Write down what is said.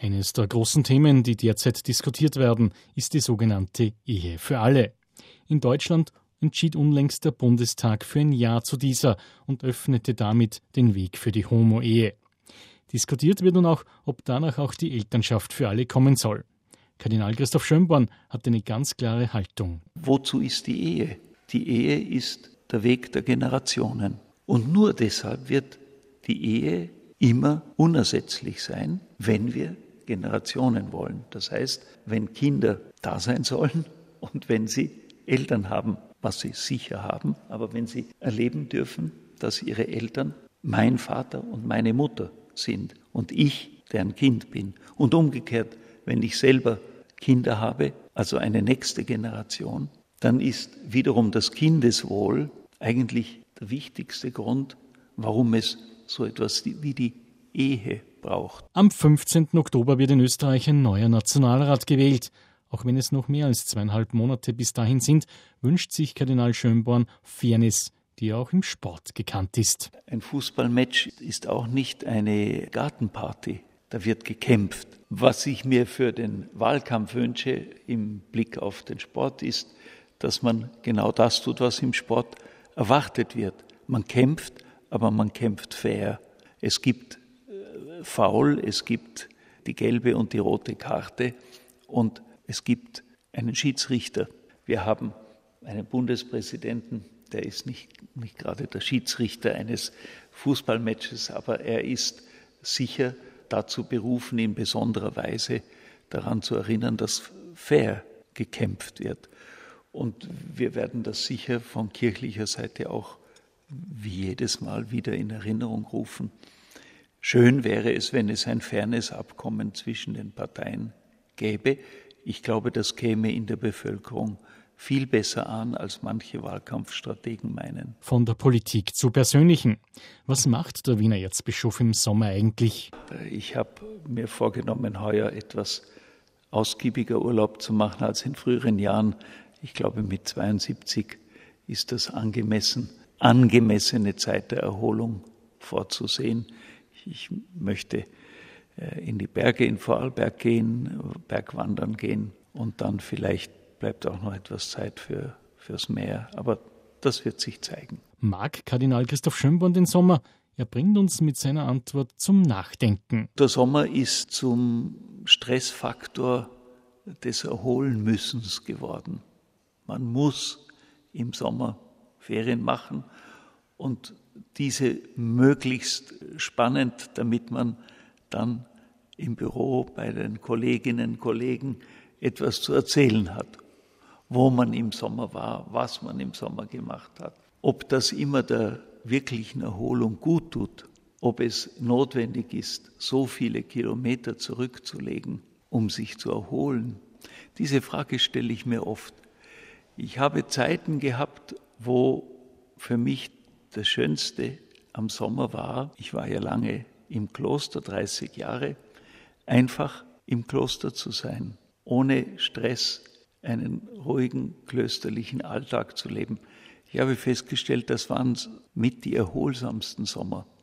Eines der großen Themen, die derzeit diskutiert werden, ist die sogenannte Ehe für alle. In Deutschland entschied unlängst der Bundestag für ein Ja zu dieser und öffnete damit den Weg für die Homo-Ehe. Diskutiert wird nun auch, ob danach auch die Elternschaft für alle kommen soll. Kardinal Christoph Schönborn hat eine ganz klare Haltung. Wozu ist die Ehe? Die Ehe ist der Weg der Generationen. Und nur deshalb wird die Ehe immer unersetzlich sein, wenn wir Generationen wollen. Das heißt, wenn Kinder da sein sollen und wenn sie Eltern haben, was sie sicher haben, aber wenn sie erleben dürfen, dass ihre Eltern mein Vater und meine Mutter sind und ich deren Kind bin. Und umgekehrt, wenn ich selber Kinder habe, also eine nächste Generation, dann ist wiederum das Kindeswohl eigentlich der wichtigste Grund, warum es so etwas wie die Ehe braucht. Am 15. Oktober wird in Österreich ein neuer Nationalrat gewählt. Auch wenn es noch mehr als 2,5 Monate bis dahin sind, wünscht sich Kardinal Schönborn Fairness, die auch im Sport gekannt ist. Ein Fußballmatch ist auch nicht eine Gartenparty. Da wird gekämpft. Was ich mir für den Wahlkampf wünsche im Blick auf den Sport ist, dass man genau das tut, was im Sport erwartet wird. Man kämpft, aber man kämpft fair. Es gibt Foul, es gibt die gelbe und die rote Karte und es gibt einen Schiedsrichter. Wir haben einen Bundespräsidenten, der ist nicht gerade der Schiedsrichter eines Fußballmatches, aber er ist sicher dazu berufen, in besonderer Weise daran zu erinnern, dass fair gekämpft wird. Und wir werden das sicher von kirchlicher Seite auch wie jedes Mal wieder in Erinnerung rufen. Schön wäre es, wenn es ein Fairness-Abkommen zwischen den Parteien gäbe. Ich glaube, das käme in der Bevölkerung viel besser an, als manche Wahlkampfstrategen meinen. Von der Politik zu Persönlichen. Was macht der Wiener Erzbischof im Sommer eigentlich? Ich habe mir vorgenommen, heuer etwas ausgiebiger Urlaub zu machen als in früheren Jahren. Ich glaube, mit 72 ist das angemessene Zeit der Erholung vorzusehen. Ich möchte in die Berge in Vorarlberg gehen, Bergwandern gehen und dann vielleicht bleibt auch noch etwas Zeit fürs Meer. Aber das wird sich zeigen. Mag Kardinal Christoph Schönborn den Sommer? Er bringt uns mit seiner Antwort zum Nachdenken. Der Sommer ist zum Stressfaktor des Erholenmüssens geworden. Man muss im Sommer Ferien machen und diese möglichst spannend, damit man dann im Büro bei den Kolleginnen und Kollegen etwas zu erzählen hat, wo man im Sommer war, was man im Sommer gemacht hat. Ob das immer der wirklichen Erholung gut tut, ob es notwendig ist, so viele Kilometer zurückzulegen, um sich zu erholen, diese Frage stelle ich mir oft. Ich habe Zeiten gehabt, wo für mich das Schönste am Sommer war, ich war ja lange im Kloster, 30 Jahre, einfach im Kloster zu sein, ohne Stress einen ruhigen klösterlichen Alltag zu leben. Ich habe festgestellt, das waren mit die erholsamsten Sommer.